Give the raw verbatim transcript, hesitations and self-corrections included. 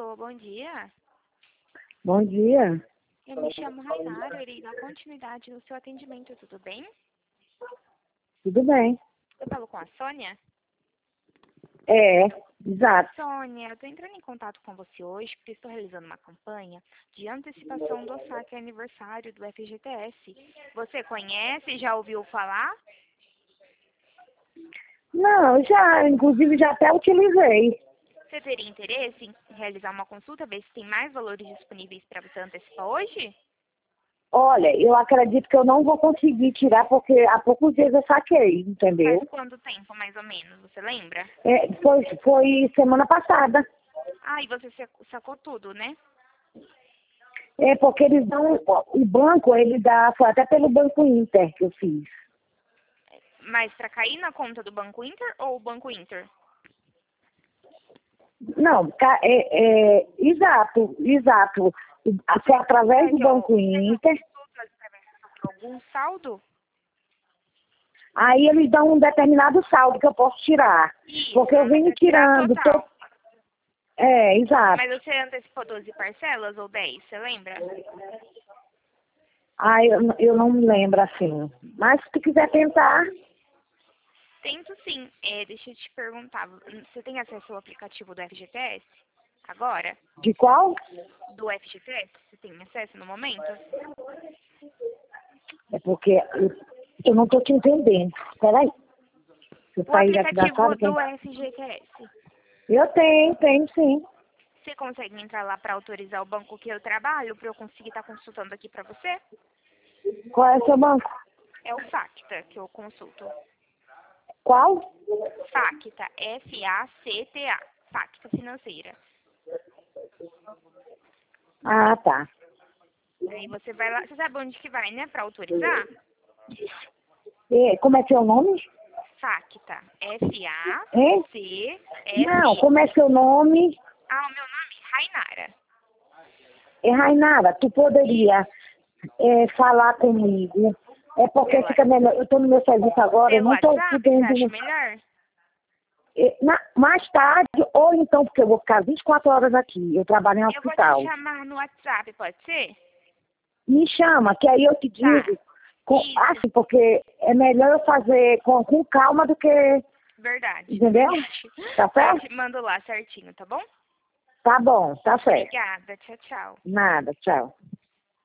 Alô, bom dia. Bom dia. Eu me chamo Rainara, eu irei dar continuidade no seu atendimento, tudo bem? Tudo bem? Eu falo com a Sônia? É, exato. Sônia, eu estou entrando em contato com você hoje porque estou realizando uma campanha de antecipação do saque aniversário do F G T S. Você conhece, já ouviu falar? Não, já, inclusive já até utilizei. Você teria interesse em realizar uma consulta, ver se tem mais valores disponíveis para você antecipar hoje? Olha, eu acredito que eu não vou conseguir tirar porque há poucos dias eu saquei, entendeu? Faz quanto tempo, mais ou menos, você lembra? É, foi, foi semana passada. Ah, e você sac- sacou tudo, né? É porque eles dão, o banco, ele dá, foi até pelo Banco Inter que eu fiz. Mas para cair na conta do Banco Inter ou o Banco Inter? Não, ca- é, é, exato, exato. Foi através do Mas, ó, Banco Inter. algum saldo? Aí eles dão um determinado saldo que eu posso tirar. Isso, Porque eu mas venho vai tirar tirando. total. To... É, exato. Mas você antecipou doze parcelas ou dez, você lembra? Ah, eu, eu não me lembro assim. Mas se tu quiser tentar, Tento sim. É, deixa eu te perguntar, você tem acesso ao aplicativo do F G T S? Agora? de qual? Do F G T S? Você tem acesso no momento? É porque eu, eu não estou te entendendo. Peraí. Você O sair daqui da aplicativo sala, quem... do F G T S. Eu tenho, tenho sim. Você consegue entrar lá para autorizar o banco que eu trabalho, para eu conseguir estar consultando aqui para você? Qual é o seu banco? É o Facta que eu consulto. Qual? Facta, F A C T A, Facta Financeira. Ah, tá. Aí você vai lá, você sabe onde que vai, né, para autorizar? E, como é seu nome? Facta, F A Hein? C Não, F. como é seu nome? Ah, o meu nome é Rainara. É Rainara, tu poderia é, falar comigo. É porque Pela, fica melhor. Eu estou no meu serviço agora, eu pelo não estou WhatsApp, você acha podendo. melhor? É, na- mais tarde, ou então, porque eu vou ficar vinte e quatro horas aqui, eu trabalho em Eu vou te hospital. chamar no WhatsApp, pode ser? Me chama, que aí eu te Tá. digo, com, Isso, assim, porque é melhor eu fazer com, com calma do que, verdade. entendeu? Verdade. Tá Eu certo? te mando lá certinho, tá bom? Tá bom, tá certo. Obrigada, tchau, tchau. Nada, tchau.